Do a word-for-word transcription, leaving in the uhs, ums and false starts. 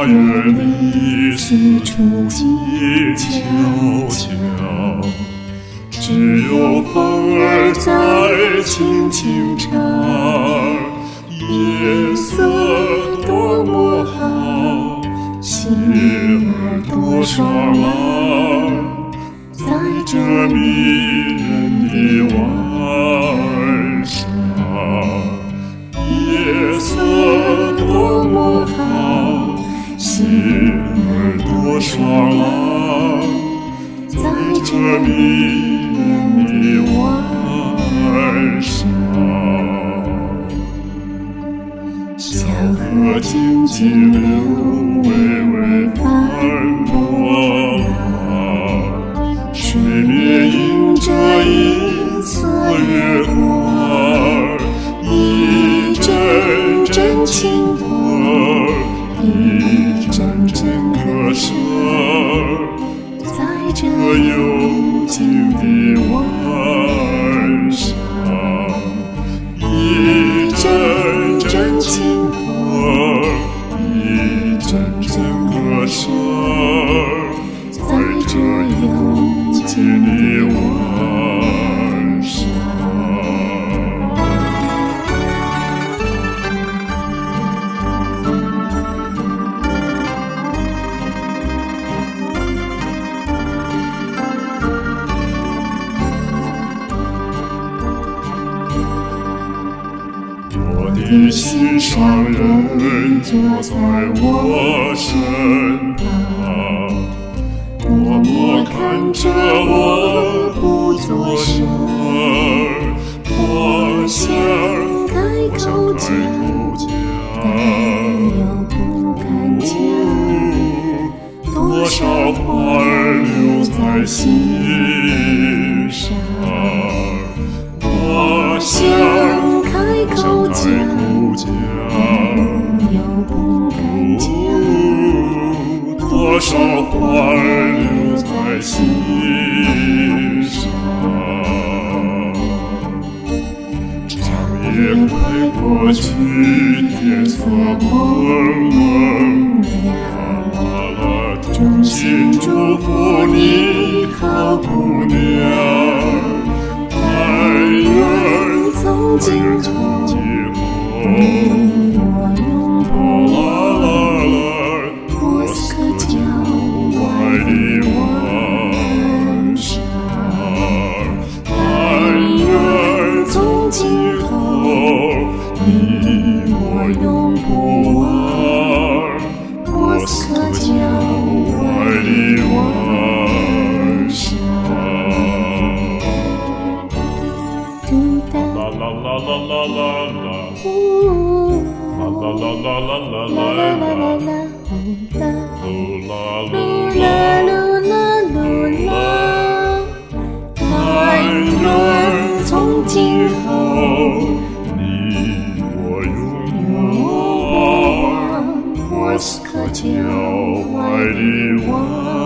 园里四处静悄悄，只有风儿在轻轻唱。夜色多么好，心儿多爽朗，在这迷人的晚上。夜色多么好，心儿多爽朗，在这迷人的晚上。小河静静流，微微翻波浪，水面映着银色月光，一阵阵清风，一阵阵歌声，在这幽静的晚上。一阵阵清风，一阵阵歌声，在这幽静的晚上。我的心上人坐在我身旁，默默看着我不作声。我想开口讲，但又不敢讲，多少话儿留在心上。我想开口讲，又不敢讲，多少话儿留在心上。长夜快过去，天色蒙蒙亮，衷心祝福你好姑娘。从今后，你我永不莫斯科郊外的晚上。但愿从今后，你我永不忘莫斯科郊外的晚上。啦啦啦啦啦啦啦，呜，啦啦啦啦啦啦啦啦啦啦，噜啦噜啦噜啦噜啦。但愿从今后，你我永不忘莫斯科郊外的晚。